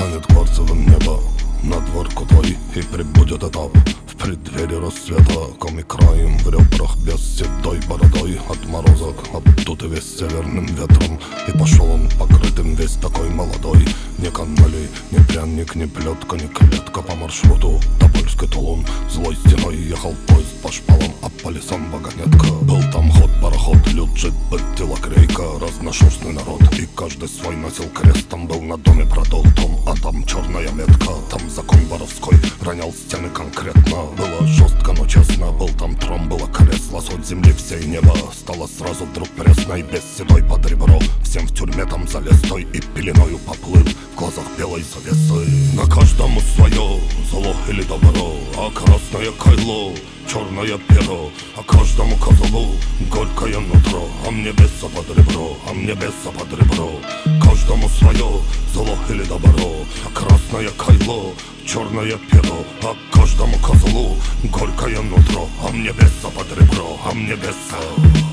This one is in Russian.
станет кварцевым небо над воркутой, и прибудет этап в преддверии рассвета. Комик-краем в ребрах без седой бородой, от морозок обдутый весь северным ветром. И пошел он покрытым весь такой молодой. Ни каналей, ни пряник, ни плетка, ни клетка. По маршруту Тобольский Тулун злой стеной ехал поезд по шпалам, а по лесам вагонетка. Был там ход, пароход, люд, джип, телокрейка, разношерстный народ, и каждый свой носил крест. Там был на доме продол том, а там черная метка. Там закон воровской ронял стены конкретно. Было жестко, но честно, был там трон, было кресло. Суть земли всей неба стало сразу вдруг пресной, без седой под ребро. Всем в тюрьме там залез той и пеленою поплыл в глазах белой завесы. На каждому свое зло или добро, а красное кайло, черное перо, а каждому козлу горькое нутро. А мне беса под ребро, а мне беса под ребро. Каждому свое зло или добро, а красное кайло, черное перо, а каждому козлу горькое нутро. А мне беса под ребро, а мне беса.